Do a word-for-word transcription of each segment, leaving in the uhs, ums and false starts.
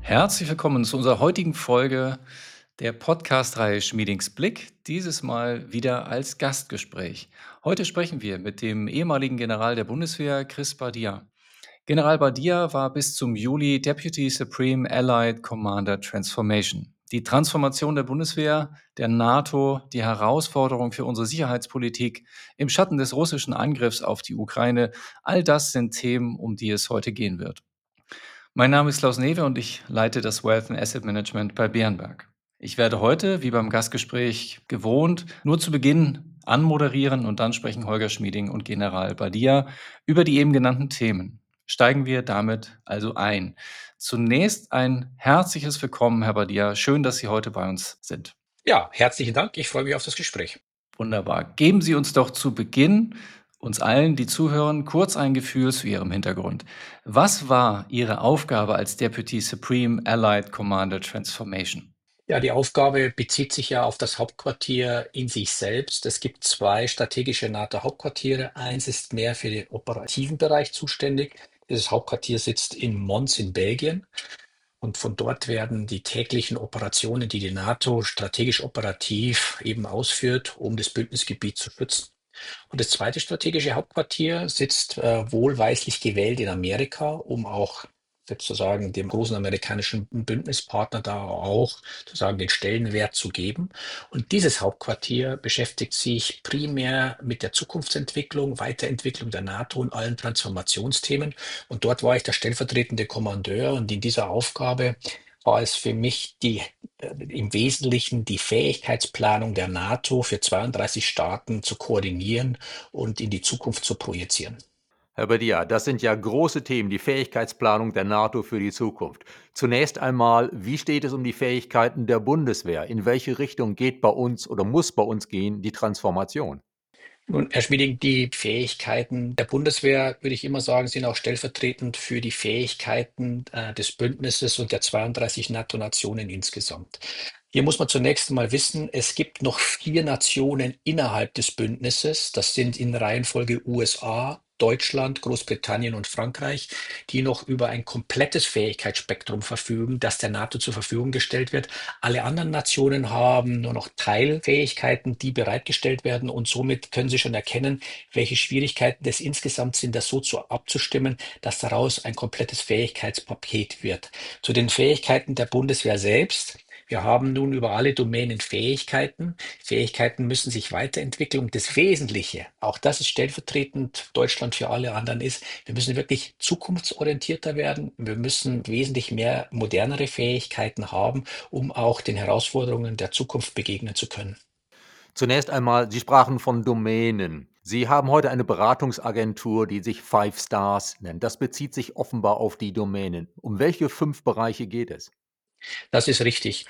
Herzlich willkommen zu unserer heutigen Folge der Podcast-Reihe Schmiedings Blick, dieses Mal wieder als Gastgespräch. Heute sprechen wir mit dem ehemaligen General der Bundeswehr, Chris Bardia. General Bardia war bis zum Juli Deputy Supreme Allied Commander Transformation. Die Transformation der Bundeswehr, der NATO, die Herausforderung für unsere Sicherheitspolitik im Schatten des russischen Angriffs auf die Ukraine, all das sind Themen, um die es heute gehen wird. Mein Name ist Klaus Newe und ich leite das Wealth and Asset Management bei Bärenberg. Ich werde heute, wie beim Gastgespräch gewohnt, nur zu Beginn anmoderieren und dann sprechen Holger Schmieding und General Bardia über die eben genannten Themen. Steigen wir damit also ein. Zunächst ein herzliches Willkommen, Herr Bardia. Schön, dass Sie heute bei uns sind. Ja, herzlichen Dank. Ich freue mich auf das Gespräch. Wunderbar. Geben Sie uns doch zu Beginn, uns allen, die zuhören, kurz ein Gefühl zu Ihrem Hintergrund. Was war Ihre Aufgabe als Deputy Supreme Allied Commander Transformation? Ja, die Aufgabe bezieht sich ja auf das Hauptquartier in sich selbst. Es gibt zwei strategische NATO-Hauptquartiere. Eins ist mehr für den operativen Bereich zuständig. Dieses Hauptquartier sitzt in Mons in Belgien. Und von dort werden die täglichen Operationen, die die NATO strategisch operativ eben ausführt, um das Bündnisgebiet zu schützen. Und das zweite strategische Hauptquartier sitzt äh, wohlweislich gewählt in Amerika, um auch sozusagen dem großen amerikanischen Bündnispartner da auch sozusagen den Stellenwert zu geben. Und dieses Hauptquartier beschäftigt sich primär mit der Zukunftsentwicklung, Weiterentwicklung der NATO und allen Transformationsthemen. Und dort war ich der stellvertretende Kommandeur und in dieser Aufgabe war es für mich die äh, im Wesentlichen die Fähigkeitsplanung der NATO für zweiunddreißig Staaten zu koordinieren und in die Zukunft zu projizieren. Herr Badia, das sind ja große Themen, die Fähigkeitsplanung der NATO für die Zukunft. Zunächst einmal, wie steht es um die Fähigkeiten der Bundeswehr? In welche Richtung geht bei uns oder muss bei uns gehen die Transformation? Nun, Herr Schmieding, die Fähigkeiten der Bundeswehr, würde ich immer sagen, sind auch stellvertretend für die Fähigkeiten äh, des Bündnisses und der zweiunddreißig NATO-Nationen insgesamt. Hier muss man zunächst mal wissen, es gibt noch vier Nationen innerhalb des Bündnisses. Das sind in Reihenfolge U S A, Deutschland, Großbritannien und Frankreich, die noch über ein komplettes Fähigkeitsspektrum verfügen, das der NATO zur Verfügung gestellt wird. Alle anderen Nationen haben nur noch Teilfähigkeiten, die bereitgestellt werden. Und somit können Sie schon erkennen, welche Schwierigkeiten es insgesamt sind, das so zu abzustimmen, dass daraus ein komplettes Fähigkeitspaket wird. Zu den Fähigkeiten der Bundeswehr selbst. Wir haben nun über alle Domänen Fähigkeiten. Fähigkeiten müssen sich weiterentwickeln. Und das Wesentliche, auch das ist stellvertretend Deutschland für alle anderen ist, wir müssen wirklich zukunftsorientierter werden. Wir müssen wesentlich mehr modernere Fähigkeiten haben, um auch den Herausforderungen der Zukunft begegnen zu können. Zunächst einmal, Sie sprachen von Domänen. Sie haben heute eine Beratungsagentur, die sich Five Stars nennt. Das bezieht sich offenbar auf die Domänen. Um welche fünf Bereiche geht es? Das ist richtig.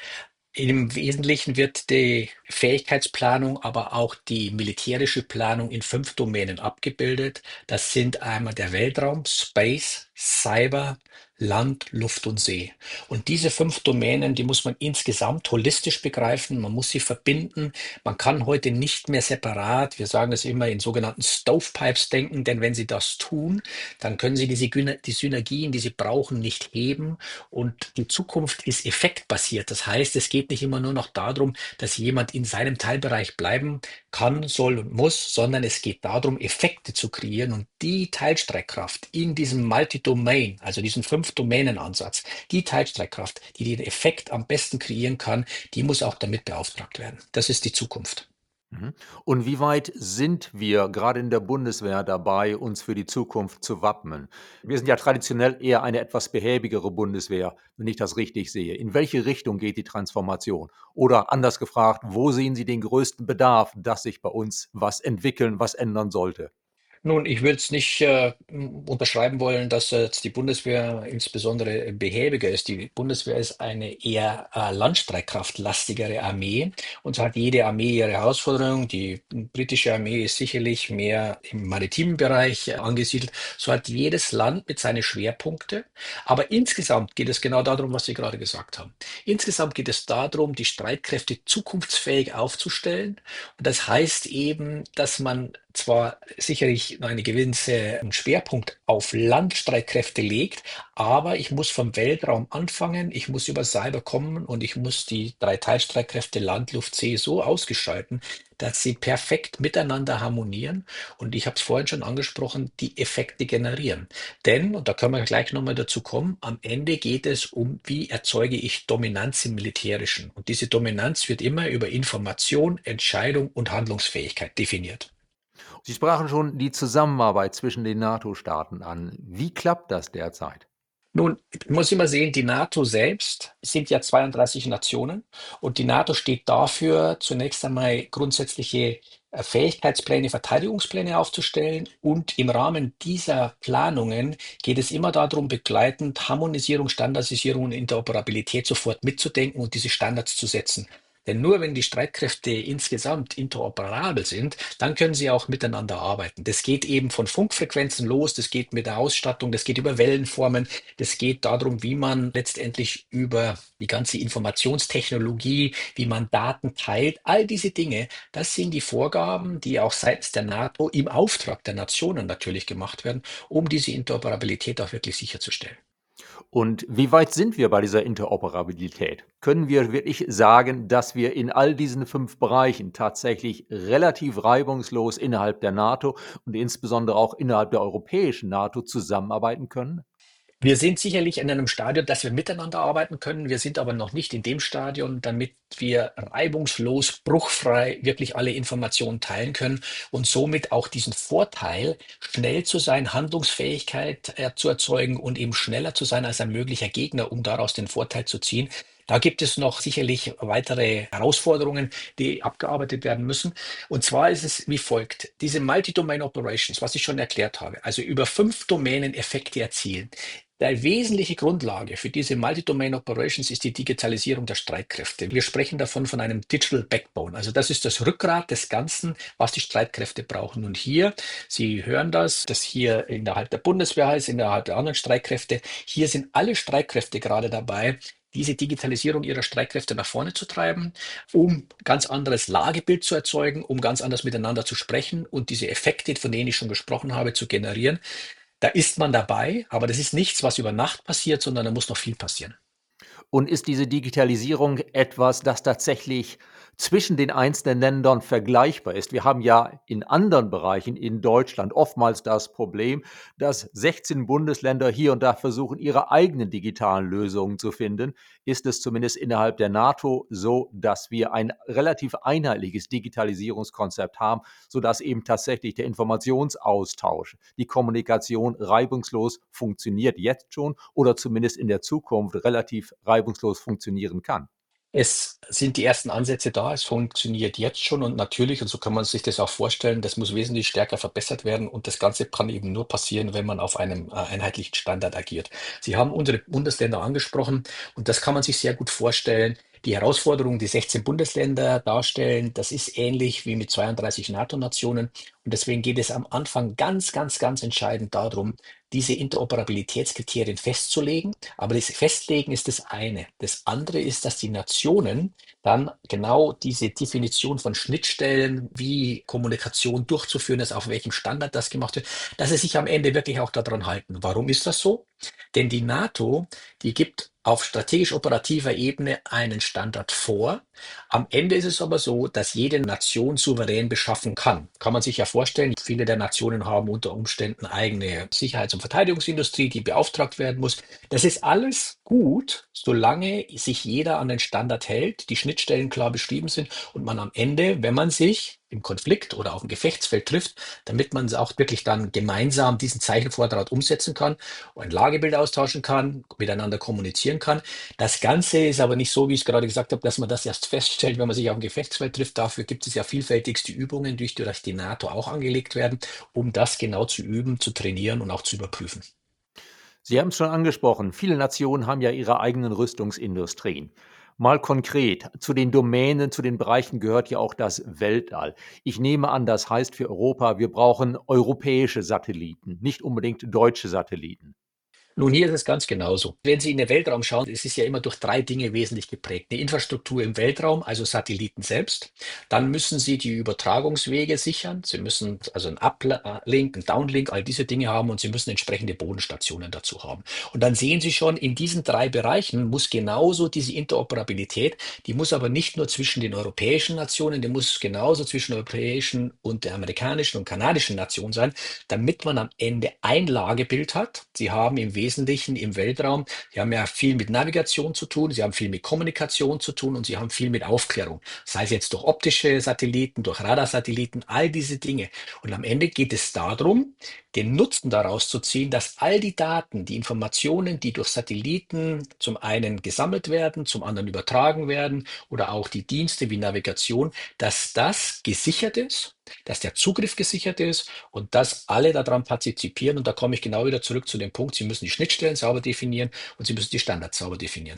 Im Wesentlichen wird die Fähigkeitsplanung, aber auch die militärische Planung in fünf Domänen abgebildet. Das sind einmal der Weltraum, Space, Cyber, Land, Luft und See. Und diese fünf Domänen, die muss man insgesamt holistisch begreifen. Man muss sie verbinden. Man kann heute nicht mehr separat, wir sagen es immer, in sogenannten Stovepipes denken, denn wenn Sie das tun, dann können Sie die, Sygne- die Synergien, die Sie brauchen, nicht heben. Und die Zukunft ist effektbasiert. Das heißt, es geht nicht immer nur noch darum, dass jemand in seinem Teilbereich bleiben kann, soll und muss, sondern es geht darum, Effekte zu kreieren. Und die Teilstreckkraft in diesem Multi-Domain, also diesen Fünf-Domänen-Ansatz, die Teilstreckkraft, die den Effekt am besten kreieren kann, die muss auch damit beauftragt werden. Das ist die Zukunft. Mhm. Und wie weit sind wir gerade in der Bundeswehr dabei, uns für die Zukunft zu wappnen? Wir sind ja traditionell eher eine etwas behäbigere Bundeswehr, wenn ich das richtig sehe. In welche Richtung geht die Transformation? Oder anders gefragt, wo sehen Sie den größten Bedarf, dass sich bei uns was entwickeln, was ändern sollte? Nun, ich würde es nicht äh, m- unterschreiben wollen, dass jetzt die Bundeswehr insbesondere behäbiger ist. Die Bundeswehr ist eine eher äh, landstreitkraftlastigere Armee und so hat jede Armee ihre Herausforderungen. Die britische Armee ist sicherlich mehr im maritimen Bereich äh, angesiedelt. So hat jedes Land mit seine Schwerpunkte. Aber insgesamt geht es genau darum, was Sie gerade gesagt haben. Insgesamt geht es darum, die Streitkräfte zukunftsfähig aufzustellen. Und das heißt eben, dass man zwar sicherlich einen gewissen Schwerpunkt auf Landstreitkräfte legt, aber ich muss vom Weltraum anfangen, ich muss über Cyber kommen und ich muss die drei Teilstreitkräfte Land, Luft, See so ausgestalten, dass sie perfekt miteinander harmonieren und ich habe es vorhin schon angesprochen, die Effekte generieren. Denn, und da können wir gleich nochmal dazu kommen, am Ende geht es um, wie erzeuge ich Dominanz im Militärischen. Und diese Dominanz wird immer über Information, Entscheidung und Handlungsfähigkeit definiert. Sie sprachen schon die Zusammenarbeit zwischen den NATO-Staaten an. Wie klappt das derzeit? Nun, muss immer sehen, die NATO selbst sind ja zweiunddreißig Nationen und die NATO steht dafür, zunächst einmal grundsätzliche äh, Fähigkeitspläne, Verteidigungspläne aufzustellen und im Rahmen dieser Planungen geht es immer darum, begleitend Harmonisierung, Standardisierung und Interoperabilität sofort mitzudenken und diese Standards zu setzen. Denn nur wenn die Streitkräfte insgesamt interoperabel sind, dann können sie auch miteinander arbeiten. Das geht eben von Funkfrequenzen los, das geht mit der Ausstattung, das geht über Wellenformen, das geht darum, wie man letztendlich über die ganze Informationstechnologie, wie man Daten teilt. All diese Dinge, das sind die Vorgaben, die auch seitens der NATO im Auftrag der Nationen natürlich gemacht werden, um diese Interoperabilität auch wirklich sicherzustellen. Und wie weit sind wir bei dieser Interoperabilität? Können wir wirklich sagen, dass wir in all diesen fünf Bereichen tatsächlich relativ reibungslos innerhalb der NATO und insbesondere auch innerhalb der europäischen NATO zusammenarbeiten können? Wir sind sicherlich in einem Stadion, dass wir miteinander arbeiten können. Wir sind aber noch nicht in dem Stadion, damit wir reibungslos, bruchfrei wirklich alle Informationen teilen können und somit auch diesen Vorteil, schnell zu sein, Handlungsfähigkeit äh, zu erzeugen und eben schneller zu sein als ein möglicher Gegner, um daraus den Vorteil zu ziehen. Da gibt es noch sicherlich weitere Herausforderungen, die abgearbeitet werden müssen. Und zwar ist es wie folgt. Diese Multi-Domain Operations, was ich schon erklärt habe, also über fünf Domänen Effekte erzielen. Die wesentliche Grundlage für diese Multi-Domain Operations ist die Digitalisierung der Streitkräfte. Wir sprechen davon von einem Digital Backbone. Also das ist das Rückgrat des Ganzen, was die Streitkräfte brauchen. Und hier, Sie hören das, das hier innerhalb der Bundeswehr heißt, innerhalb der anderen Streitkräfte, hier sind alle Streitkräfte gerade dabei, diese Digitalisierung ihrer Streitkräfte nach vorne zu treiben, um ganz anderes Lagebild zu erzeugen, um ganz anders miteinander zu sprechen und diese Effekte, von denen ich schon gesprochen habe, zu generieren. Da ist man dabei, aber das ist nichts, was über Nacht passiert, sondern da muss noch viel passieren. Und ist diese Digitalisierung etwas, das tatsächlich zwischen den einzelnen Ländern vergleichbar ist? Wir haben ja in anderen Bereichen in Deutschland oftmals das Problem, dass sechzehn Bundesländer hier und da versuchen, ihre eigenen digitalen Lösungen zu finden. Ist es zumindest innerhalb der NATO so, dass wir ein relativ einheitliches Digitalisierungskonzept haben, sodass eben tatsächlich der Informationsaustausch, die Kommunikation reibungslos funktioniert jetzt schon oder zumindest in der Zukunft relativ reibungslos funktionieren kann? Es sind die ersten Ansätze da, es funktioniert jetzt schon und natürlich, und so kann man sich das auch vorstellen, das muss wesentlich stärker verbessert werden und das Ganze kann eben nur passieren, wenn man auf einem äh, einheitlichen Standard agiert. Sie haben unsere Bundesländer angesprochen und das kann man sich sehr gut vorstellen. Die Herausforderungen, die sechzehn Bundesländer darstellen, das ist ähnlich wie mit zweiunddreißig NATO-Nationen und deswegen geht es am Anfang ganz, ganz, ganz entscheidend darum, diese Interoperabilitätskriterien festzulegen. Aber das Festlegen ist das eine. Das andere ist, dass die Nationen dann genau diese Definition von Schnittstellen, wie Kommunikation durchzuführen ist, auf welchem Standard das gemacht wird, dass sie sich am Ende wirklich auch daran halten. Warum ist das so? Denn die NATO, die gibt auf strategisch-operativer Ebene einen Standard vor. Am Ende ist es aber so, dass jede Nation souverän beschaffen kann. Kann man sich ja vorstellen, viele der Nationen haben unter Umständen eigene Sicherheits- und Verteidigungsindustrie, die beauftragt werden muss. Das ist alles gut, solange sich jeder an den Standard hält, die Schnittstellen klar beschrieben sind und man am Ende, wenn man sich im Konflikt oder auf dem Gefechtsfeld trifft, damit man auch wirklich dann gemeinsam diesen Zeichenvortrag umsetzen kann, ein Lagebild austauschen kann, miteinander kommunizieren kann. Das Ganze ist aber nicht so, wie ich es gerade gesagt habe, dass man das erst feststellt, wenn man sich auf dem Gefechtsfeld trifft. Dafür gibt es ja vielfältigste Übungen, durch die durch die NATO auch angelegt werden, um das genau zu üben, zu trainieren und auch zu überprüfen. Sie haben es schon angesprochen, viele Nationen haben ja ihre eigenen Rüstungsindustrien. Mal konkret, zu den Domänen, zu den Bereichen gehört ja auch das Weltall. Ich nehme an, das heißt für Europa, wir brauchen europäische Satelliten, nicht unbedingt deutsche Satelliten. Nun, hier ist es ganz genauso. Wenn Sie in den Weltraum schauen, es ist ja immer durch drei Dinge wesentlich geprägt. Eine Infrastruktur im Weltraum, also Satelliten selbst. Dann müssen Sie die Übertragungswege sichern. Sie müssen also einen Uplink, einen Downlink, all diese Dinge haben und Sie müssen entsprechende Bodenstationen dazu haben. Und dann sehen Sie schon, in diesen drei Bereichen muss genauso diese Interoperabilität, die muss aber nicht nur zwischen den europäischen Nationen, die muss genauso zwischen der europäischen und der amerikanischen und kanadischen Nation sein, damit man am Ende ein Lagebild hat. Sie haben im Wesentlichen im Weltraum, Sie haben ja viel mit Navigation zu tun, Sie haben viel mit Kommunikation zu tun und Sie haben viel mit Aufklärung. Sei es jetzt durch optische Satelliten, durch Radarsatelliten, all diese Dinge. Und am Ende geht es darum, den Nutzen daraus zu ziehen, dass all die Daten, die Informationen, die durch Satelliten zum einen gesammelt werden, zum anderen übertragen werden oder auch die Dienste wie Navigation, dass das gesichert ist, dass der Zugriff gesichert ist und dass alle daran partizipieren. Und da komme ich genau wieder zurück zu dem Punkt, Sie müssen die Schnittstellen sauber definieren und Sie müssen die Standards sauber definieren.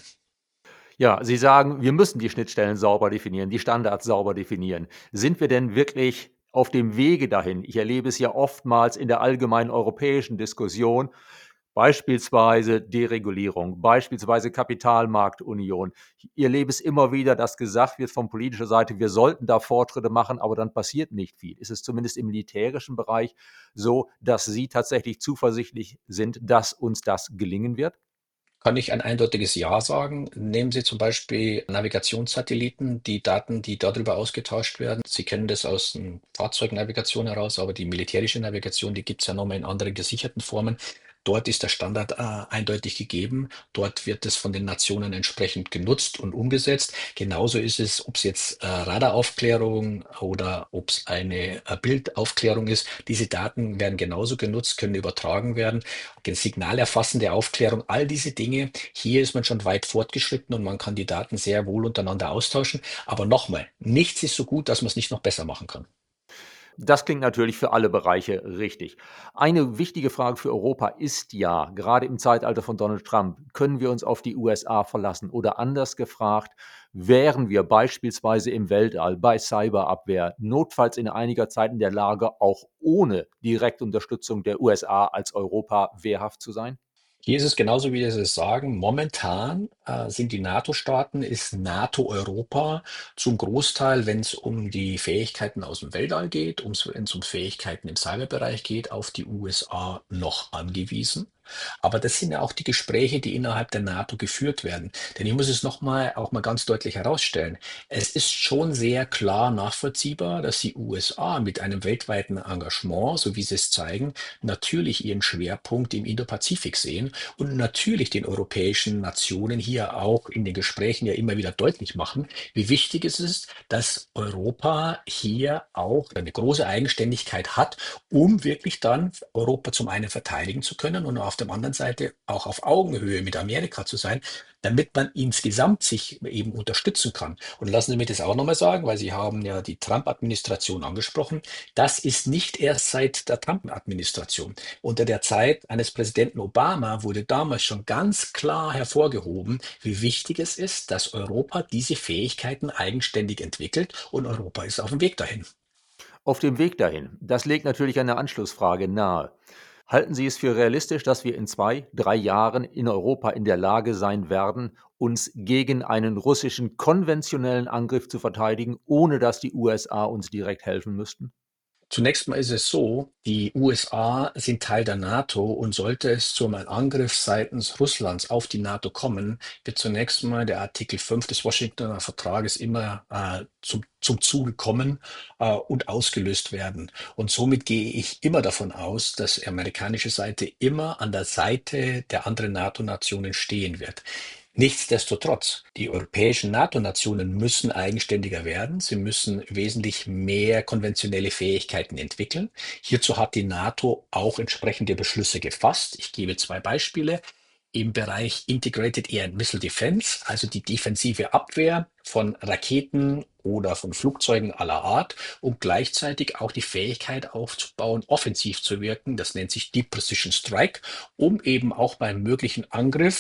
Ja, Sie sagen, wir müssen die Schnittstellen sauber definieren, die Standards sauber definieren. Sind wir denn wirklich auf dem Wege dahin? Ich erlebe es ja oftmals in der allgemeinen europäischen Diskussion, beispielsweise Deregulierung, beispielsweise Kapitalmarktunion. Ich erlebe es immer wieder, dass gesagt wird von politischer Seite, wir sollten da Fortschritte machen, aber dann passiert nicht viel. Ist es zumindest im militärischen Bereich so, dass Sie tatsächlich zuversichtlich sind, dass uns das gelingen wird? Kann ich ein eindeutiges Ja sagen? Nehmen Sie zum Beispiel Navigationssatelliten, die Daten, die darüber ausgetauscht werden. Sie kennen das aus der Fahrzeugnavigation heraus, aber die militärische Navigation, die gibt es ja nochmal in anderen gesicherten Formen. Dort ist der Standard äh, eindeutig gegeben. Dort wird es von den Nationen entsprechend genutzt und umgesetzt. Genauso ist es, ob es jetzt äh, Radaraufklärung oder ob es eine äh, Bildaufklärung ist. Diese Daten werden genauso genutzt, können übertragen werden. Signalerfassende Aufklärung, all diese Dinge. Hier ist man schon weit fortgeschritten und man kann die Daten sehr wohl untereinander austauschen. Aber nochmal, nichts ist so gut, dass man es nicht noch besser machen kann. Das klingt natürlich für alle Bereiche richtig. Eine wichtige Frage für Europa ist ja, gerade im Zeitalter von Donald Trump, können wir uns auf die U S A verlassen? Oder anders gefragt, wären wir beispielsweise im Weltall bei Cyberabwehr notfalls in einiger Zeit in der Lage, auch ohne Direktunterstützung der U S A als Europa wehrhaft zu sein? Hier ist es genauso, wie Sie es sagen. Momentan äh, sind die NATO-Staaten, ist NATO-Europa zum Großteil, wenn es um die Fähigkeiten aus dem Weltall geht, wenn es um Fähigkeiten im Cyberbereich geht, auf die U S A noch angewiesen. Aber das sind ja auch die Gespräche, die innerhalb der NATO geführt werden. Denn ich muss es noch mal, auch mal ganz deutlich herausstellen. Es ist schon sehr klar nachvollziehbar, dass die U S A mit einem weltweiten Engagement, so wie sie es zeigen, natürlich ihren Schwerpunkt im Indo-Pazifik sehen und natürlich den europäischen Nationen hier auch in den Gesprächen ja immer wieder deutlich machen, wie wichtig es ist, dass Europa hier auch eine große Eigenständigkeit hat, um wirklich dann Europa zum einen verteidigen zu können und auf der anderen Seite auch auf Augenhöhe mit Amerika zu sein, damit man insgesamt sich eben unterstützen kann. Und lassen Sie mich das auch nochmal sagen, weil Sie haben ja die Trump-Administration angesprochen. Das ist nicht erst seit der Trump-Administration. Unter der Zeit eines Präsidenten Obama wurde damals schon ganz klar hervorgehoben, wie wichtig es ist, dass Europa diese Fähigkeiten eigenständig entwickelt und Europa ist auf dem Weg dahin. Auf dem Weg dahin, das legt natürlich eine Anschlussfrage nahe. Halten Sie es für realistisch, dass wir in zwei, drei Jahren in Europa in der Lage sein werden, uns gegen einen russischen konventionellen Angriff zu verteidigen, ohne dass die U S A uns direkt helfen müssten? Zunächst mal ist es so, die U S A sind Teil der NATO und sollte es zu einem Angriff seitens Russlands auf die NATO kommen, wird zunächst mal der Artikel fünf des Washingtoner Vertrages immer äh, zum, zum Zuge kommen äh, und ausgelöst werden. Und somit gehe ich immer davon aus, dass die amerikanische Seite immer an der Seite der anderen NATO-Nationen stehen wird. Nichtsdestotrotz, die europäischen NATO-Nationen müssen eigenständiger werden. Sie müssen wesentlich mehr konventionelle Fähigkeiten entwickeln. Hierzu hat die NATO auch entsprechende Beschlüsse gefasst. Ich gebe zwei Beispiele. Im Bereich Integrated Air and Missile Defense, also die defensive Abwehr von Raketen oder von Flugzeugen aller Art und gleichzeitig auch die Fähigkeit aufzubauen, offensiv zu wirken. Das nennt sich Deep Precision Strike, um eben auch beim möglichen Angriff,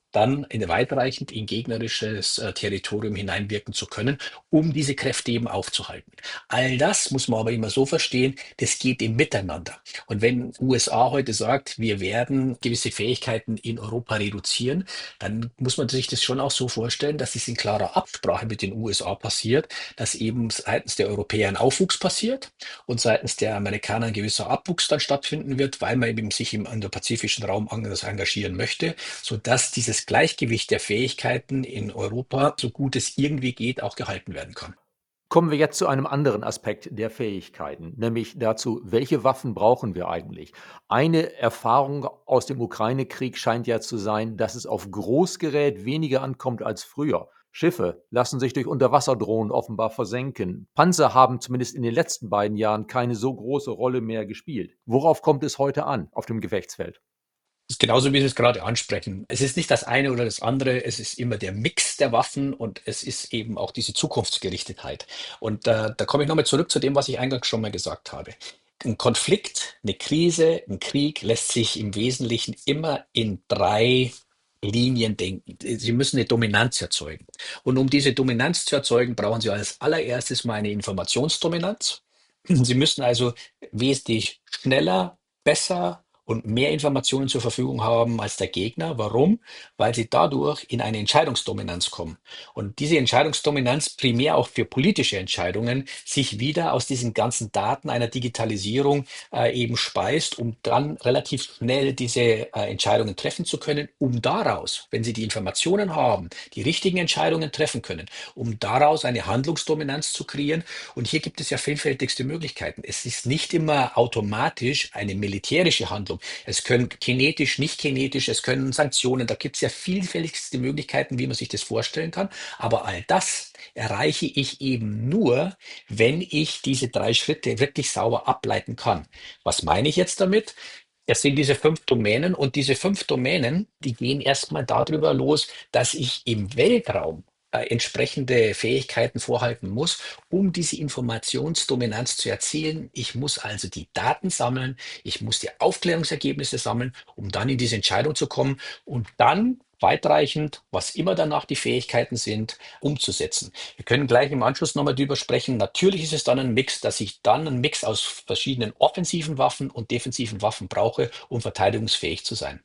dann in weitreichend in gegnerisches äh, Territorium hineinwirken zu können, um diese Kräfte eben aufzuhalten. All das muss man aber immer so verstehen, das geht im Miteinander. Und wenn U S A heute sagt, wir werden gewisse Fähigkeiten in Europa reduzieren, dann muss man sich das schon auch so vorstellen, dass es in klarer Absprache mit den U S A passiert, dass eben seitens der Europäer ein Aufwuchs passiert und seitens der Amerikaner ein gewisser Abwuchs dann stattfinden wird, weil man eben sich im Indo-Pazifischen Raum anders engagieren möchte, sodass dieses Gleichgewicht der Fähigkeiten in Europa, so gut es irgendwie geht, auch gehalten werden kann. Kommen wir jetzt zu einem anderen Aspekt der Fähigkeiten, nämlich dazu, welche Waffen brauchen wir eigentlich? Eine Erfahrung aus dem Ukraine-Krieg scheint ja zu sein, dass es auf Großgerät weniger ankommt als früher. Schiffe lassen sich durch Unterwasserdrohnen offenbar versenken. Panzer haben zumindest in den letzten beiden Jahren keine so große Rolle mehr gespielt. Worauf kommt es heute an auf dem Gefechtsfeld? Das ist genauso, wie Sie es gerade ansprechen. Es ist nicht das eine oder das andere, es ist immer der Mix der Waffen und es ist eben auch diese Zukunftsgerichtetheit. Und äh, da komme ich nochmal zurück zu dem, was ich eingangs schon mal gesagt habe. Ein Konflikt, eine Krise, ein Krieg lässt sich im Wesentlichen immer in drei Linien denken. Sie müssen eine Dominanz erzeugen. Und um diese Dominanz zu erzeugen, brauchen Sie als allererstes mal eine Informationsdominanz. Sie müssen also wesentlich schneller, besser und mehr Informationen zur Verfügung haben als der Gegner. Warum? Weil sie dadurch in eine Entscheidungsdominanz kommen. Und diese Entscheidungsdominanz primär auch für politische Entscheidungen sich wieder aus diesen ganzen Daten einer Digitalisierung äh, eben speist, um dann relativ schnell diese äh, Entscheidungen treffen zu können, um daraus, wenn sie die Informationen haben, die richtigen Entscheidungen treffen können, um daraus eine Handlungsdominanz zu kreieren. Und hier gibt es ja vielfältigste Möglichkeiten. Es ist nicht immer automatisch eine militärische Handlung. Es können kinetisch, nicht kinetisch, es können Sanktionen. Da gibt es ja vielfältigste Möglichkeiten, wie man sich das vorstellen kann. Aber all das erreiche ich eben nur, wenn ich diese drei Schritte wirklich sauber ableiten kann. Was meine ich jetzt damit? Es sind diese fünf Domänen und diese fünf Domänen, die gehen erstmal darüber los, dass ich im Weltraum äh, entsprechende Fähigkeiten vorhalten muss, um diese Informationsdominanz zu erzielen. Ich muss also die Daten sammeln, ich muss die Aufklärungsergebnisse sammeln, um dann in diese Entscheidung zu kommen und dann weitreichend, was immer danach die Fähigkeiten sind, umzusetzen. Wir können gleich im Anschluss nochmal drüber sprechen. Natürlich ist es dann ein Mix, dass ich dann einen Mix aus verschiedenen offensiven Waffen und defensiven Waffen brauche, um verteidigungsfähig zu sein.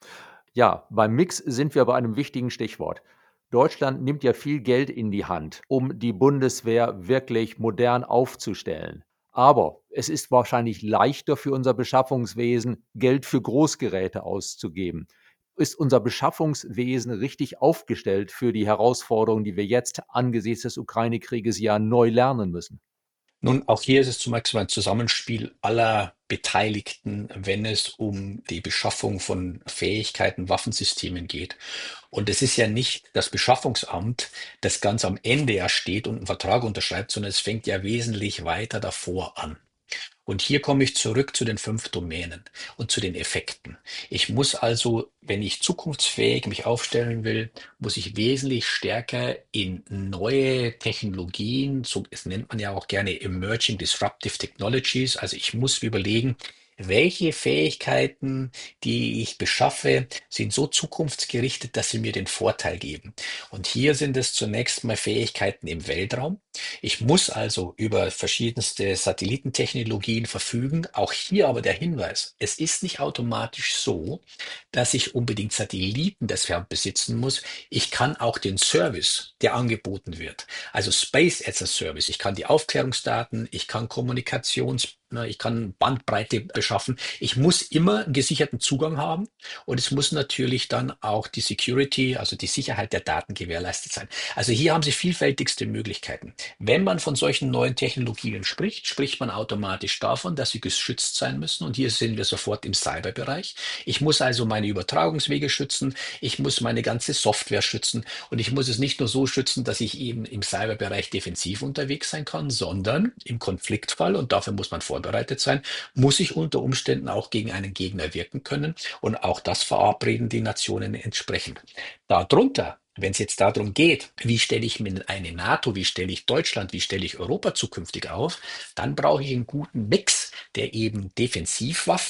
Ja, beim Mix sind wir bei einem wichtigen Stichwort. Deutschland nimmt ja viel Geld in die Hand, um die Bundeswehr wirklich modern aufzustellen. Aber es ist wahrscheinlich leichter für unser Beschaffungswesen, Geld für Großgeräte auszugeben. Ist unser Beschaffungswesen richtig aufgestellt für die Herausforderungen, die wir jetzt angesichts des Ukraine-Krieges ja neu lernen müssen? Nun, auch hier ist es zunächst mal ein Zusammenspiel aller Beteiligten, wenn es um die Beschaffung von Fähigkeiten, Waffensystemen geht. Und es ist ja nicht das Beschaffungsamt, das ganz am Ende ja steht und einen Vertrag unterschreibt, sondern es fängt ja wesentlich weiter davor an. Und hier komme ich zurück zu den fünf Domänen und zu den Effekten. Ich muss also, wenn ich zukunftsfähig mich aufstellen will, muss ich wesentlich stärker in neue Technologien, so es nennt man ja auch gerne Emerging Disruptive Technologies, also ich muss mir überlegen, welche Fähigkeiten, die ich beschaffe, sind so zukunftsgerichtet, dass sie mir den Vorteil geben. Und hier sind es zunächst mal Fähigkeiten im Weltraum. Ich muss also über verschiedenste Satellitentechnologien verfügen. Auch hier aber der Hinweis, es ist nicht automatisch so, dass ich unbedingt Satelliten deshalb besitzen muss. Ich kann auch den Service, der angeboten wird, also Space as a Service. Ich kann die Aufklärungsdaten, ich kann Kommunikations ne, ich kann Bandbreite beschaffen. Ich muss immer einen gesicherten Zugang haben und es muss natürlich dann auch die Security, also die Sicherheit der Daten gewährleistet sein. Also hier haben Sie vielfältigste Möglichkeiten. Wenn man von solchen neuen Technologien spricht, spricht man automatisch davon, dass sie geschützt sein müssen. Und hier sind wir sofort im Cyberbereich. Ich muss also meine Übertragungswege schützen. Ich muss meine ganze Software schützen. Und ich muss es nicht nur so schützen, dass ich eben im Cyberbereich defensiv unterwegs sein kann, sondern im Konfliktfall, und dafür muss man vorbereitet sein, muss ich unter Umständen auch gegen einen Gegner wirken können. Und auch das verabreden die Nationen entsprechend. Darunter, wenn es jetzt darum geht, wie stelle ich mir eine NATO, wie stelle ich Deutschland, wie stelle ich Europa zukünftig auf, dann brauche ich einen guten Mix, der eben Defensivwaffen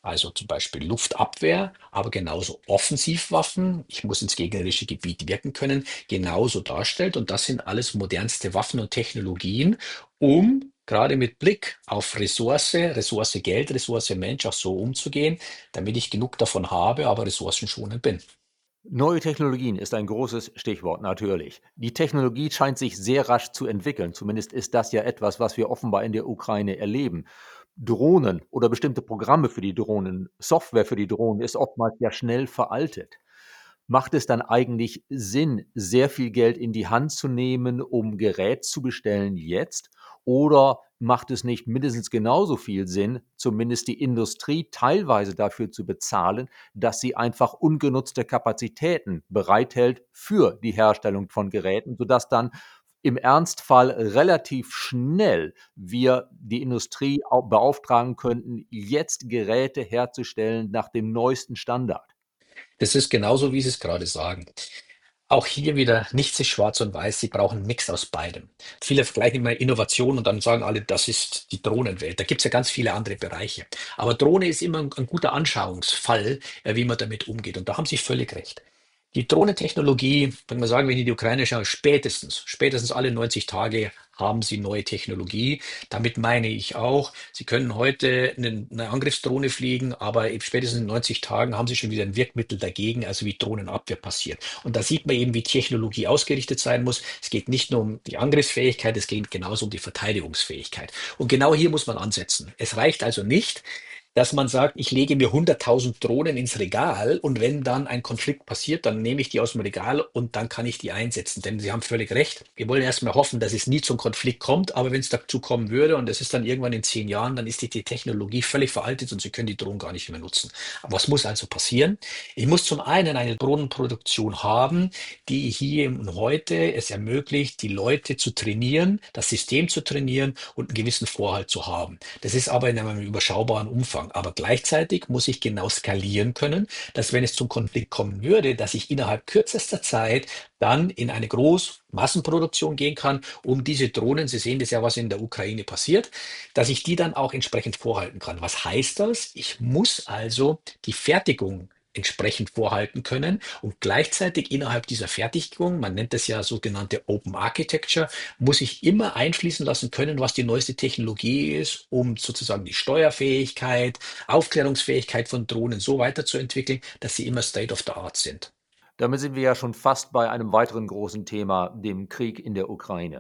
also zum Beispiel Luftabwehr, aber genauso Offensivwaffen, ich muss ins gegnerische Gebiet wirken können, genauso darstellt. Und das sind alles modernste Waffen und Technologien, um gerade mit Blick auf Ressource, Ressource Geld, Ressource Mensch auch so umzugehen, damit ich genug davon habe, aber ressourcenschonend bin. Neue Technologien ist ein großes Stichwort, natürlich. Die Technologie scheint sich sehr rasch zu entwickeln. Zumindest ist das ja etwas, was wir offenbar in der Ukraine erleben. Drohnen oder bestimmte Programme für die Drohnen, Software für die Drohnen ist oftmals ja schnell veraltet. Macht es dann eigentlich Sinn, sehr viel Geld in die Hand zu nehmen, um Gerät zu bestellen jetzt? Oder macht es nicht mindestens genauso viel Sinn, zumindest die Industrie teilweise dafür zu bezahlen, dass sie einfach ungenutzte Kapazitäten bereithält für die Herstellung von Geräten, sodass dann im Ernstfall relativ schnell wir die Industrie au beauftragen könnten, jetzt Geräte herzustellen nach dem neuesten Standard? Das ist genauso, wie Sie es gerade sagen. Auch hier wieder nichts ist schwarz und weiß, Sie brauchen einen Mix aus beidem. Viele vergleichen immer Innovation und dann sagen alle, das ist die Drohnenwelt. Da gibt es ja ganz viele andere Bereiche. Aber Drohne ist immer ein, ein guter Anschauungsfall, äh, wie man damit umgeht. Und da haben Sie völlig recht. Die Drohnentechnologie, wenn wir sagen, wenn ich in die Ukraine schaue, spätestens, spätestens alle neunzig Tage haben sie neue Technologie. Damit meine ich auch, Sie können heute eine, eine Angriffsdrohne fliegen, aber eben spätestens in neunzig Tagen haben Sie schon wieder ein Wirkmittel dagegen, also wie Drohnenabwehr passiert. Und da sieht man eben, wie Technologie ausgerichtet sein muss. Es geht nicht nur um die Angriffsfähigkeit, es geht genauso um die Verteidigungsfähigkeit. Und genau hier muss man ansetzen. Es reicht also nicht, dass man sagt, ich lege mir hunderttausend Drohnen ins Regal und wenn dann ein Konflikt passiert, dann nehme ich die aus dem Regal und dann kann ich die einsetzen. Denn Sie haben völlig recht. Wir wollen erstmal hoffen, dass es nie zum Konflikt kommt, aber wenn es dazu kommen würde und es ist dann irgendwann in zehn Jahren, dann ist die, die Technologie völlig veraltet und Sie können die Drohnen gar nicht mehr nutzen. Aber was muss also passieren? Ich muss zum einen eine Drohnenproduktion haben, die hier und heute es ermöglicht, die Leute zu trainieren, das System zu trainieren und einen gewissen Vorhalt zu haben. Das ist aber in einem überschaubaren Umfang. Aber gleichzeitig muss ich genau skalieren können, dass wenn es zum Konflikt kommen würde, dass ich innerhalb kürzester Zeit dann in eine Großmassenproduktion gehen kann, um diese Drohnen, Sie sehen das ja, was in der Ukraine passiert, dass ich die dann auch entsprechend vorhalten kann. Was heißt das? Ich muss also die Fertigung entsprechend vorhalten können und gleichzeitig innerhalb dieser Fertigung, man nennt das ja sogenannte Open Architecture, muss ich immer einfließen lassen können, was die neueste Technologie ist, um sozusagen die Steuerfähigkeit, Aufklärungsfähigkeit von Drohnen so weiterzuentwickeln, dass sie immer State of the Art sind. Damit sind wir ja schon fast bei einem weiteren großen Thema, dem Krieg in der Ukraine.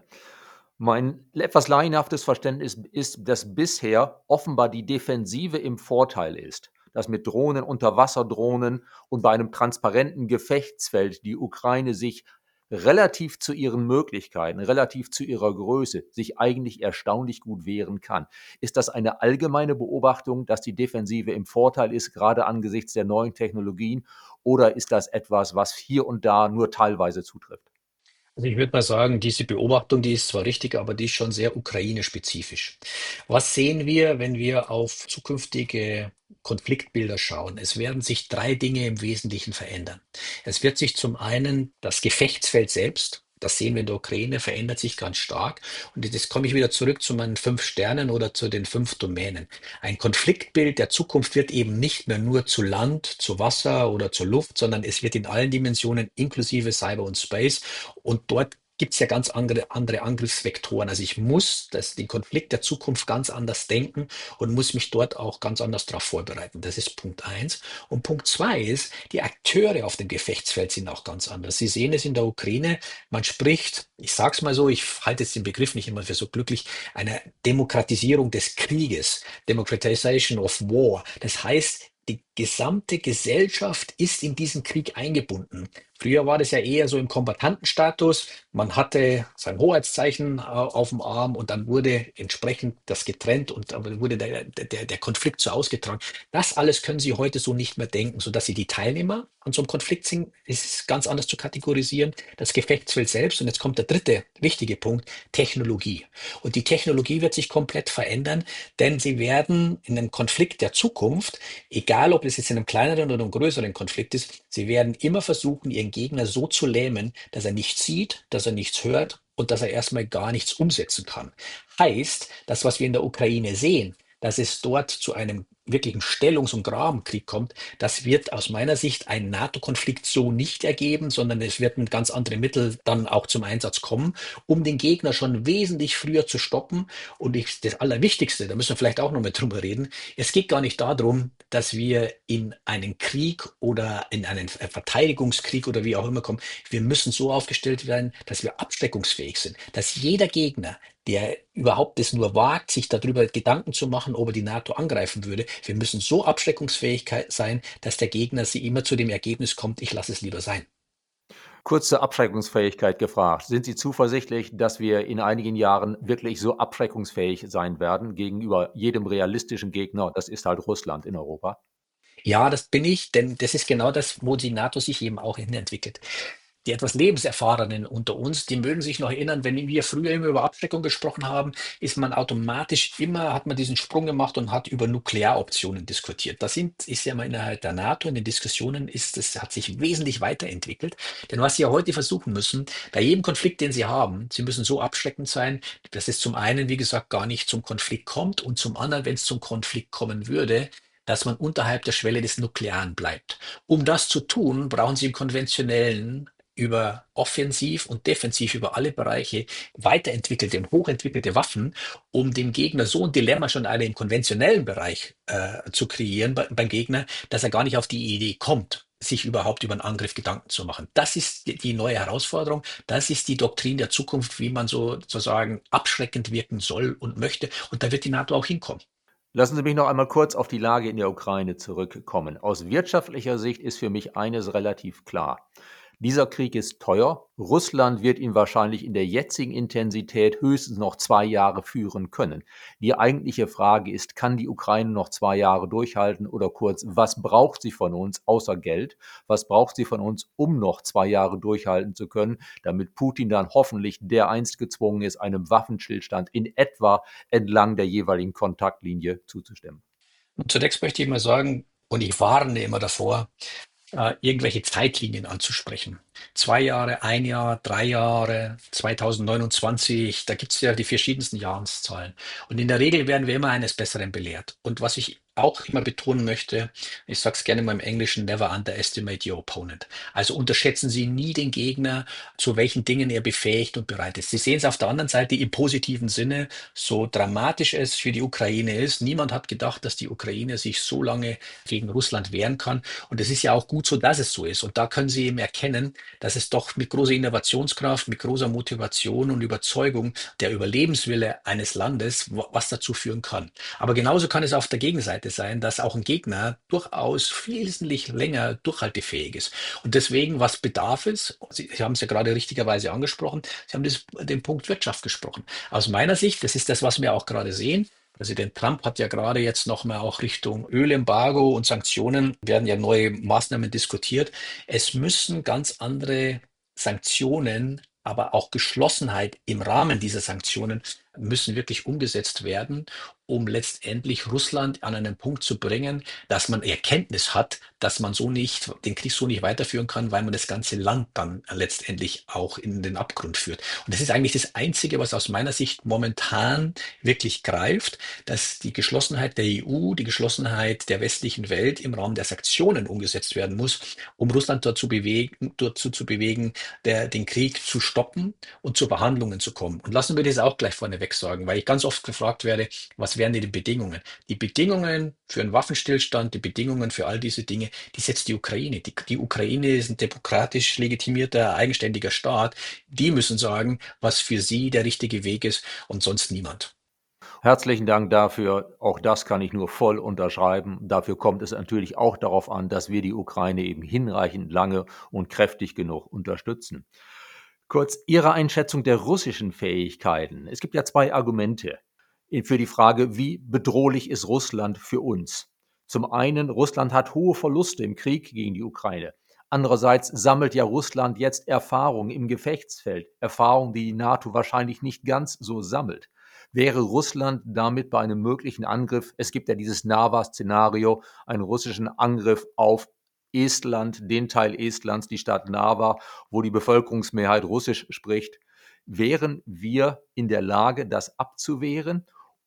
Mein etwas laienhaftes Verständnis ist, dass bisher offenbar die Defensive im Vorteil ist, dass mit Drohnen, Unterwasserdrohnen und bei einem transparenten Gefechtsfeld die Ukraine sich relativ zu ihren Möglichkeiten, relativ zu ihrer Größe, sich eigentlich erstaunlich gut wehren kann. Ist das eine allgemeine Beobachtung, dass die Defensive im Vorteil ist, gerade angesichts der neuen Technologien, oder ist das etwas, was hier und da nur teilweise zutrifft? Also ich würde mal sagen, diese Beobachtung, die ist zwar richtig, aber die ist schon sehr ukraine-spezifisch. Was sehen wir, wenn wir auf zukünftige Konfliktbilder schauen? Es werden sich drei Dinge im Wesentlichen verändern. Es wird sich zum einen das Gefechtsfeld selbst, das sehen wir in der Ukraine, verändert sich ganz stark. Und jetzt komme ich wieder zurück zu meinen fünf Sternen oder zu den fünf Domänen. Ein Konfliktbild der Zukunft wird eben nicht mehr nur zu Land, zu Wasser oder zur Luft, sondern es wird in allen Dimensionen inklusive Cyber und Space. Und dort gibt es ja ganz andere, andere Angriffsvektoren. Also ich muss das, den Konflikt der Zukunft ganz anders denken und muss mich dort auch ganz anders darauf vorbereiten. Das ist Punkt eins. Und Punkt zwei ist, die Akteure auf dem Gefechtsfeld sind auch ganz anders. Sie sehen es in der Ukraine, man spricht, ich sage es mal so, ich halte jetzt den Begriff nicht immer für so glücklich, einer Demokratisierung des Krieges, Democratization of War. Das heißt, die gesamte Gesellschaft ist in diesen Krieg eingebunden. Früher war das ja eher so im Kombattantenstatus. Man hatte sein Hoheitszeichen äh, auf dem Arm und dann wurde entsprechend das getrennt und dann wurde der, der, der Konflikt so ausgetragen. Das alles können Sie heute so nicht mehr denken, sodass Sie die Teilnehmer an so einem Konflikt sind, ist ganz anders zu kategorisieren. Das Gefechtsfeld selbst, und jetzt kommt der dritte wichtige Punkt, Technologie. Und die Technologie wird sich komplett verändern, denn Sie werden in einem Konflikt der Zukunft, egal ob es jetzt in einem kleineren oder einem größeren Konflikt ist, Sie werden immer versuchen, Ihren Gegner so zu lähmen, dass er nichts sieht, dass er nichts hört und dass er erstmal gar nichts umsetzen kann. Heißt, das, was wir in der Ukraine sehen, dass es dort zu einem wirklichen Stellungs- und Grabenkrieg kommt, das wird aus meiner Sicht einen NATO-Konflikt so nicht ergeben, sondern es wird mit ganz anderen Mitteln dann auch zum Einsatz kommen, um den Gegner schon wesentlich früher zu stoppen. Und ich, das Allerwichtigste, da müssen wir vielleicht auch noch mal drüber reden, es geht gar nicht darum, dass wir in einen Krieg oder in einen Verteidigungskrieg oder wie auch immer kommen. Wir müssen so aufgestellt werden, dass wir abschreckungsfähig sind, dass jeder Gegner, der überhaupt es nur wagt, sich darüber Gedanken zu machen, ob er die NATO angreifen würde. Wir müssen so abschreckungsfähig sein, dass der Gegner sie immer zu dem Ergebnis kommt, ich lasse es lieber sein. Kurz zur Abschreckungsfähigkeit gefragt. Sind Sie zuversichtlich, dass wir in einigen Jahren wirklich so abschreckungsfähig sein werden gegenüber jedem realistischen Gegner? Das ist halt Russland in Europa. Ja, das bin ich, denn das ist genau das, wo die NATO sich eben auch hinentwickelt. Die etwas Lebenserfahrenen unter uns, die mögen sich noch erinnern, wenn wir früher immer über Abschreckung gesprochen haben, ist man automatisch immer, hat man diesen Sprung gemacht und hat über Nuklearoptionen diskutiert. Das sind, ist ja mal innerhalb der NATO in den Diskussionen, ist das hat sich wesentlich weiterentwickelt. Denn was Sie ja heute versuchen müssen, bei jedem Konflikt, den Sie haben, Sie müssen so abschreckend sein, dass es zum einen, wie gesagt, gar nicht zum Konflikt kommt und zum anderen, wenn es zum Konflikt kommen würde, dass man unterhalb der Schwelle des Nuklearen bleibt. Um das zu tun, brauchen Sie im konventionellen über offensiv und defensiv über alle Bereiche weiterentwickelte und hochentwickelte Waffen, um dem Gegner so ein Dilemma schon alle im konventionellen Bereich äh, zu kreieren bei, beim Gegner, dass er gar nicht auf die Idee kommt, sich überhaupt über einen Angriff Gedanken zu machen. Das ist die, die neue Herausforderung. Das ist die Doktrin der Zukunft, wie man so sozusagen abschreckend wirken soll und möchte. Und da wird die NATO auch hinkommen. Lassen Sie mich noch einmal kurz auf die Lage in der Ukraine zurückkommen. Aus wirtschaftlicher Sicht ist für mich eines relativ klar. Dieser Krieg ist teuer. Russland wird ihn wahrscheinlich in der jetzigen Intensität höchstens noch zwei Jahre führen können. Die eigentliche Frage ist, kann die Ukraine noch zwei Jahre durchhalten oder kurz, was braucht sie von uns außer Geld? Was braucht sie von uns, um noch zwei Jahre durchhalten zu können, damit Putin dann hoffentlich dereinst gezwungen ist, einem Waffenstillstand in etwa entlang der jeweiligen Kontaktlinie zuzustimmen? Und zunächst möchte ich mal sagen, und ich warne immer davor, äh, irgendwelche Zeitlinien anzusprechen. Zwei Jahre, ein Jahr, drei Jahre, zweitausendneunundzwanzig, da gibt es ja die verschiedensten Jahreszahlen. Und in der Regel werden wir immer eines Besseren belehrt. Und was ich auch immer betonen möchte, ich sage es gerne mal im Englischen, never underestimate your opponent. Also unterschätzen Sie nie den Gegner, zu welchen Dingen er befähigt und bereit ist. Sie sehen es auf der anderen Seite im positiven Sinne, so dramatisch es für die Ukraine ist. Niemand hat gedacht, dass die Ukraine sich so lange gegen Russland wehren kann. Und es ist ja auch gut so, dass es so ist. Und da können Sie eben erkennen, dass es doch mit großer Innovationskraft, mit großer Motivation und Überzeugung der Überlebenswille eines Landes, was dazu führen kann. Aber genauso kann es auf der Gegenseite sein, dass auch ein Gegner durchaus wesentlich länger durchhaltefähig ist. Und deswegen, was bedarf es? Sie, Sie haben es ja gerade richtigerweise angesprochen. Sie haben das, den Punkt Wirtschaft gesprochen. Aus meiner Sicht, das ist das, was wir auch gerade sehen. Präsident Trump hat ja gerade jetzt nochmal auch Richtung Ölembargo und Sanktionen werden ja neue Maßnahmen diskutiert. Es müssen ganz andere Sanktionen, aber auch Geschlossenheit im Rahmen dieser Sanktionen müssen wirklich umgesetzt werden, um letztendlich Russland an einen Punkt zu bringen, dass man Erkenntnis hat, dass man so nicht, den Krieg so nicht weiterführen kann, weil man das ganze Land dann letztendlich auch in den Abgrund führt. Und das ist eigentlich das Einzige, was aus meiner Sicht momentan wirklich greift, dass die Geschlossenheit der E U, die Geschlossenheit der westlichen Welt im Rahmen der Sanktionen umgesetzt werden muss, um Russland dazu bewegen, dazu zu bewegen, der, den Krieg zu stoppen und zu Verhandlungen zu kommen. Und lassen wir das auch gleich vorneweg sagen, weil ich ganz oft gefragt werde, was wären denn die Bedingungen? Die Bedingungen für einen Waffenstillstand, die Bedingungen für all diese Dinge, die setzt die Ukraine. Die, die Ukraine ist ein demokratisch legitimierter, eigenständiger Staat. Die müssen sagen, was für sie der richtige Weg ist und sonst niemand. Herzlichen Dank dafür. Auch das kann ich nur voll unterschreiben. Dafür kommt es natürlich auch darauf an, dass wir die Ukraine eben hinreichend lange und kräftig genug unterstützen. Kurz Ihre Einschätzung der russischen Fähigkeiten. Es gibt ja zwei Argumente für die Frage, wie bedrohlich ist Russland für uns? Zum einen, Russland hat hohe Verluste im Krieg gegen die Ukraine. Andererseits sammelt ja Russland jetzt Erfahrung im Gefechtsfeld, Erfahrung, die die NATO wahrscheinlich nicht ganz so sammelt. Wäre Russland damit bei einem möglichen Angriff, es gibt ja dieses Narva-Szenario, einen russischen Angriff auf Estland, den Teil Estlands, die Stadt Narva, wo die Bevölkerungsmehrheit Russisch spricht, wären wir in der Lage, das abzuwehren?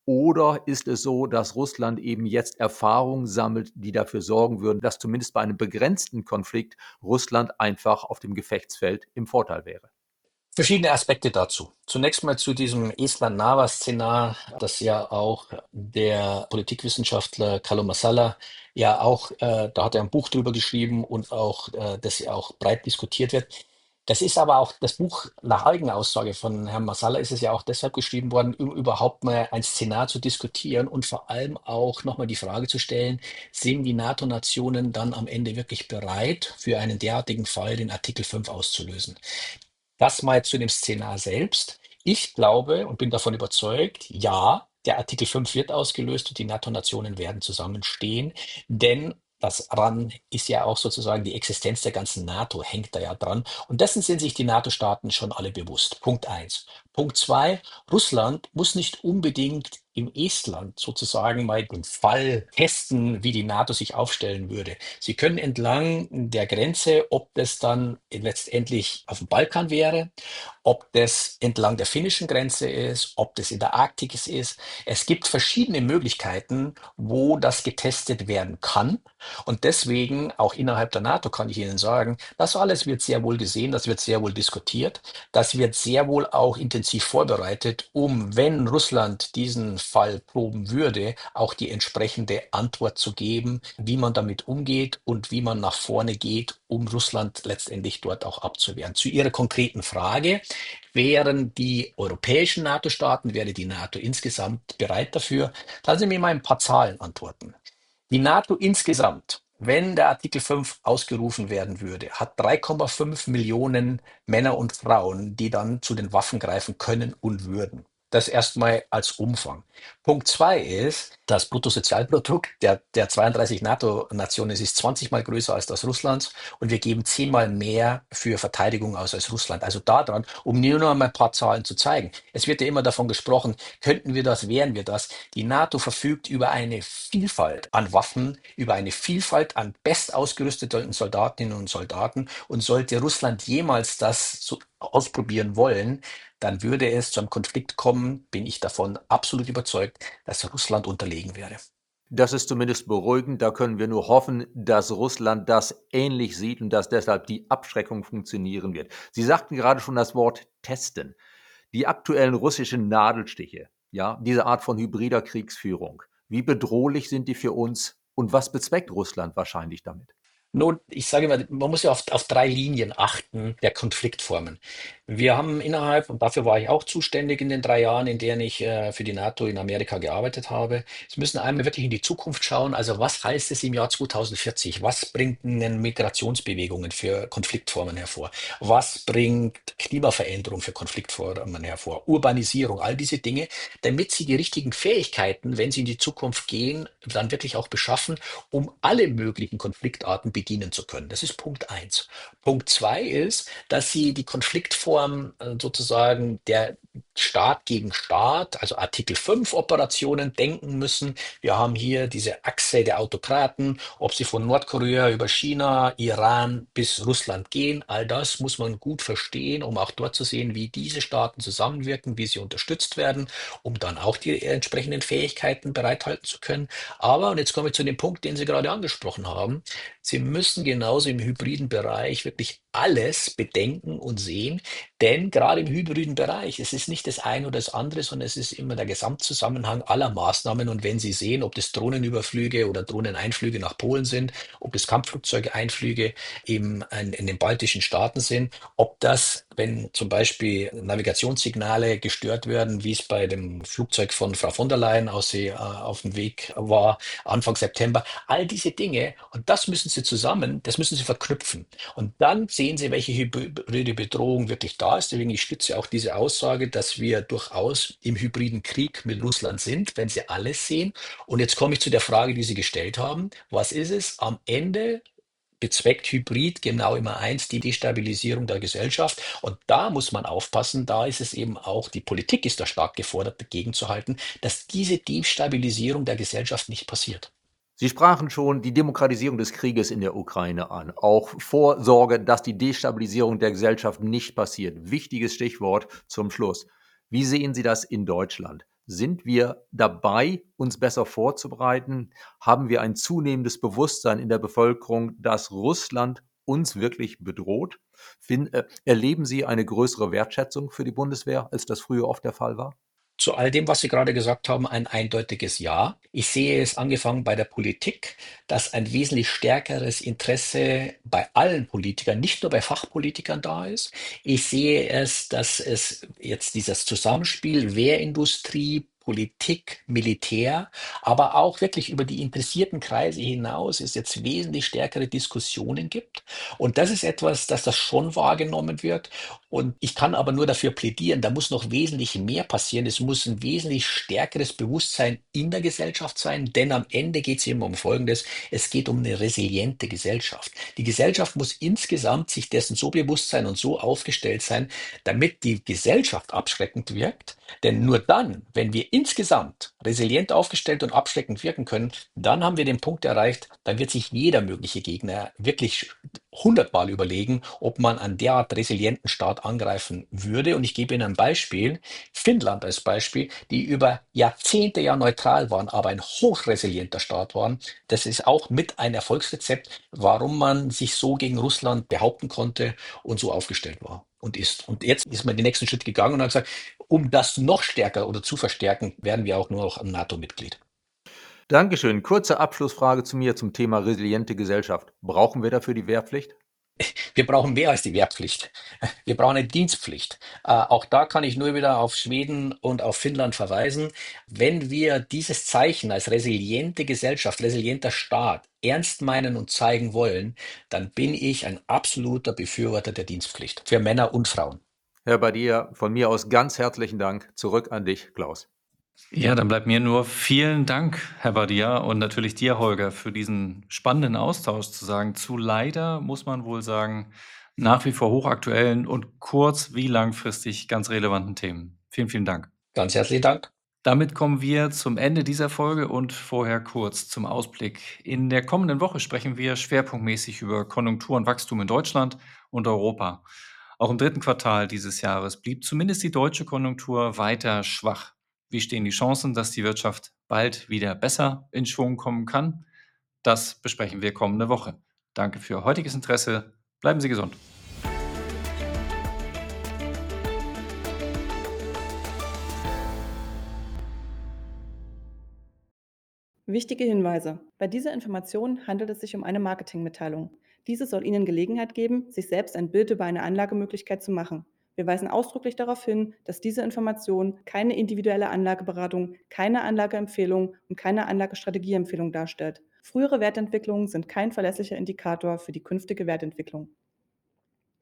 Oder ist es so, dass Russland eben jetzt Erfahrungen sammelt, die dafür sorgen würden, dass zumindest bei einem begrenzten Konflikt Russland einfach auf dem Gefechtsfeld im Vorteil wäre? Verschiedene Aspekte dazu. Zunächst mal zu diesem Estland-Nava-Szenar, das ja auch der Politikwissenschaftler Kalo Masala ja auch, äh, da hat er ein Buch drüber geschrieben und auch, äh, das ja auch breit diskutiert wird. Das ist aber auch das Buch, nach eigener Aussage von Herrn Masala ist es ja auch deshalb geschrieben worden, um überhaupt mal ein Szenar zu diskutieren und vor allem auch nochmal die Frage zu stellen, sind die NATO-Nationen dann am Ende wirklich bereit, für einen derartigen Fall den Artikel fünf auszulösen? Das mal zu dem Szenar selbst. Ich glaube und bin davon überzeugt, ja, der Artikel fünf wird ausgelöst und die NATO-Nationen werden zusammenstehen, denn das ran ist ja auch sozusagen die Existenz der ganzen NATO, hängt da ja dran. Und dessen sind sich die NATO-Staaten schon alle bewusst. Punkt eins. Punkt zwei, Russland muss nicht unbedingt im Estland sozusagen mal den Fall testen, wie die NATO sich aufstellen würde. Sie können entlang der Grenze, ob das dann letztendlich auf dem Balkan wäre, ob das entlang der finnischen Grenze ist, ob das in der Arktis ist. Es gibt verschiedene Möglichkeiten, wo das getestet werden kann. Und deswegen, auch innerhalb der NATO kann ich Ihnen sagen, das alles wird sehr wohl gesehen, das wird sehr wohl diskutiert, das wird sehr wohl auch intensiv vorbereitet, um, wenn Russland diesen Fall proben würde, auch die entsprechende Antwort zu geben, wie man damit umgeht und wie man nach vorne geht, um Russland letztendlich dort auch abzuwehren. Zu Ihrer konkreten Frage, wären die europäischen NATO-Staaten, wäre die NATO insgesamt bereit dafür? Lassen Sie mir mal ein paar Zahlen antworten. Die NATO insgesamt, wenn der Artikel fünf ausgerufen werden würde, hat drei Komma fünf Millionen Männer und Frauen, die dann zu den Waffen greifen können und würden. Das erstmal als Umfang. Punkt zwei ist, das Bruttosozialprodukt der, der zweiunddreißig NATO-Nationen ist zwanzig Mal größer als das Russlands und wir geben zehnmal mehr für Verteidigung aus als Russland. Also daran, um nur noch mal ein paar Zahlen zu zeigen. Es wird ja immer davon gesprochen, könnten wir das, wären wir das. Die NATO verfügt über eine Vielfalt an Waffen, über eine Vielfalt an bestausgerüsteten Soldatinnen und Soldaten. Und sollte Russland jemals das so ausprobieren wollen, dann würde es zu einem Konflikt kommen, bin ich davon absolut überzeugt, dass Russland unterlegen wäre. Das ist zumindest beruhigend. Da können wir nur hoffen, dass Russland das ähnlich sieht und dass deshalb die Abschreckung funktionieren wird. Sie sagten gerade schon das Wort testen. Die aktuellen russischen Nadelstiche, ja, diese Art von hybrider Kriegsführung, wie bedrohlich sind die für uns und was bezweckt Russland wahrscheinlich damit? Nun, ich sage immer, man muss ja auf, auf drei Linien achten der Konfliktformen. Wir haben innerhalb, und dafür war ich auch zuständig in den drei Jahren, in denen ich äh, für die NATO in Amerika gearbeitet habe. Sie müssen einmal wirklich in die Zukunft schauen. Also was heißt es im Jahr zweitausendvierzig? Was bringt denn Migrationsbewegungen für Konfliktformen hervor? Was bringt Klimaveränderung für Konfliktformen hervor? Urbanisierung, all diese Dinge, damit Sie die richtigen Fähigkeiten, wenn Sie in die Zukunft gehen, dann wirklich auch beschaffen, um alle möglichen Konfliktarten bedienen zu können. Das ist Punkt eins. Punkt zwei ist, dass Sie die Konfliktform äh, sozusagen der Staat gegen Staat, also Artikel fünf Operationen denken müssen. Wir haben hier diese Achse der Autokraten, ob sie von Nordkorea über China, Iran bis Russland gehen. All das muss man gut verstehen, um auch dort zu sehen, wie diese Staaten zusammenwirken, wie sie unterstützt werden, um dann auch die entsprechenden Fähigkeiten bereithalten zu können. Aber, und jetzt komme ich zu dem Punkt, den Sie gerade angesprochen haben, Sie müssen genauso im hybriden Bereich wirklich alles bedenken und sehen, denn gerade im hybriden Bereich, es ist nicht das eine oder das andere, sondern es ist immer der Gesamtzusammenhang aller Maßnahmen. Und wenn Sie sehen, ob das Drohnenüberflüge oder Drohneneinflüge nach Polen sind, ob das Kampfflugzeugeinflüge im, in, in den baltischen Staaten sind, ob das, wenn zum Beispiel Navigationssignale gestört werden, wie es bei dem Flugzeug von Frau von der Leyen aus sie, äh, auf dem Weg war, Anfang September, all diese Dinge, und das müssen Sie zusammen, das müssen Sie verknüpfen. Und dann sehen Sie, welche hybride Bedrohung wirklich da ist. Deswegen ich stütze auch diese Aussage, dass wir durchaus im hybriden Krieg mit Russland sind, wenn Sie alles sehen. Und jetzt komme ich zu der Frage, die Sie gestellt haben. Was ist es? Am Ende bezweckt Hybrid genau immer eins, die Destabilisierung der Gesellschaft. Und da muss man aufpassen, da ist es eben auch, die Politik ist da stark gefordert, dagegen zu halten, dass diese Destabilisierung der Gesellschaft nicht passiert. Sie sprachen schon die Demokratisierung des Krieges in der Ukraine an. Auch Vorsorge, dass die Destabilisierung der Gesellschaft nicht passiert. Wichtiges Stichwort zum Schluss. Wie sehen Sie das in Deutschland? Sind wir dabei, uns besser vorzubereiten? Haben wir ein zunehmendes Bewusstsein in der Bevölkerung, dass Russland uns wirklich bedroht? Fin äh, erleben Sie eine größere Wertschätzung für die Bundeswehr, als das früher oft der Fall war? Zu all dem, was Sie gerade gesagt haben, ein eindeutiges Ja. Ich sehe es angefangen bei der Politik, dass ein wesentlich stärkeres Interesse bei allen Politikern, nicht nur bei Fachpolitikern da ist. Ich sehe es, dass es jetzt dieses Zusammenspiel Wehrindustrie, Politik, Militär, aber auch wirklich über die interessierten Kreise hinaus es jetzt wesentlich stärkere Diskussionen gibt. Und das ist etwas, dass das schon wahrgenommen wird. Und ich kann aber nur dafür plädieren, da muss noch wesentlich mehr passieren. Es muss ein wesentlich stärkeres Bewusstsein in der Gesellschaft sein, denn am Ende geht es immer um Folgendes. Es geht um eine resiliente Gesellschaft. Die Gesellschaft muss insgesamt sich dessen so bewusst sein und so aufgestellt sein, damit die Gesellschaft abschreckend wirkt. Denn nur dann, wenn wir insgesamt resilient aufgestellt und abschreckend wirken können, dann haben wir den Punkt erreicht, dann wird sich jeder mögliche Gegner wirklich hundertmal überlegen, ob man einen derart resilienten Staat angreifen würde. Und ich gebe Ihnen ein Beispiel. Finnland als Beispiel, die über Jahrzehnte ja neutral waren, aber ein hochresilienter Staat waren. Das ist auch mit ein Erfolgsrezept, warum man sich so gegen Russland behaupten konnte und so aufgestellt war und ist. Und jetzt ist man den nächsten Schritt gegangen und hat gesagt, um das noch stärker oder zu verstärken, werden wir auch nur noch ein NATO-Mitglied. Dankeschön. Kurze Abschlussfrage zu mir zum Thema resiliente Gesellschaft. Brauchen wir dafür die Wehrpflicht? Wir brauchen mehr als die Wehrpflicht. Wir brauchen eine Dienstpflicht. Äh, auch da kann ich nur wieder auf Schweden und auf Finnland verweisen. Wenn wir dieses Zeichen als resiliente Gesellschaft, resilienter Staat ernst meinen und zeigen wollen, dann bin ich ein absoluter Befürworter der Dienstpflicht für Männer und Frauen. Herr Badia, von mir aus ganz herzlichen Dank. Zurück an dich, Klaus. Ja, dann bleibt mir nur vielen Dank, Herr Badia, und natürlich dir, Holger, für diesen spannenden Austausch zu sagen zu leider, muss man wohl sagen, nach wie vor hochaktuellen und kurz- wie langfristig ganz relevanten Themen. Vielen, vielen Dank. Ganz herzlichen Dank. Damit kommen wir zum Ende dieser Folge und vorher kurz zum Ausblick. In der kommenden Woche sprechen wir schwerpunktmäßig über Konjunktur und Wachstum in Deutschland und Europa. Auch im dritten Quartal dieses Jahres blieb zumindest die deutsche Konjunktur weiter schwach. Wie stehen die Chancen, dass die Wirtschaft bald wieder besser in Schwung kommen kann? Das besprechen wir kommende Woche. Danke für heutiges Interesse. Bleiben Sie gesund. Wichtige Hinweise. Bei dieser Information handelt es sich um eine Marketingmitteilung. Diese soll Ihnen Gelegenheit geben, sich selbst ein Bild über eine Anlagemöglichkeit zu machen. Wir weisen ausdrücklich darauf hin, dass diese Information keine individuelle Anlageberatung, keine Anlageempfehlung und keine Anlagestrategieempfehlung darstellt. Frühere Wertentwicklungen sind kein verlässlicher Indikator für die künftige Wertentwicklung.